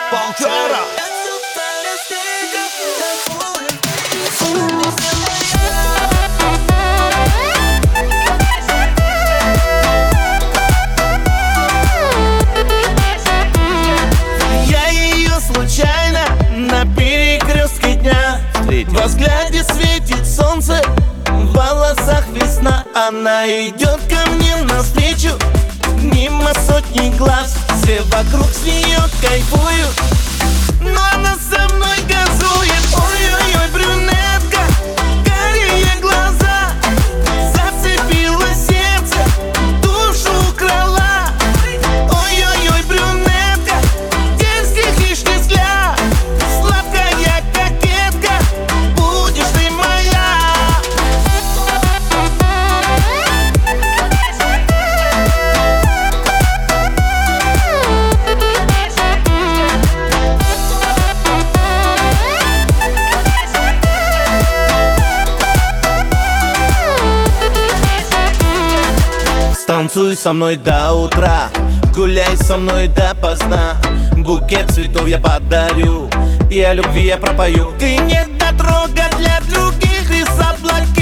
Полтера. Я ее случайно на перекрестке дня встретил. Во взгляде светит солнце, в волосах весна. Она идет ко мне навстречу, мимо сотни глаз. Все вокруг с нее кайфуют, но она со мной газует. Ой-ой-ой, брюнетка, карие глаза, зацепила сердце, душу украла. Ой-ой-ой, брюнетка, дерзкий хищный взгляд, сладкая кокетка, будешь ты моя. Танцуй со мной до утра, гуляй со мной допоздна. Букет цветов я подарю, и о любви я пропою. Ты не дотрога для других, и заплати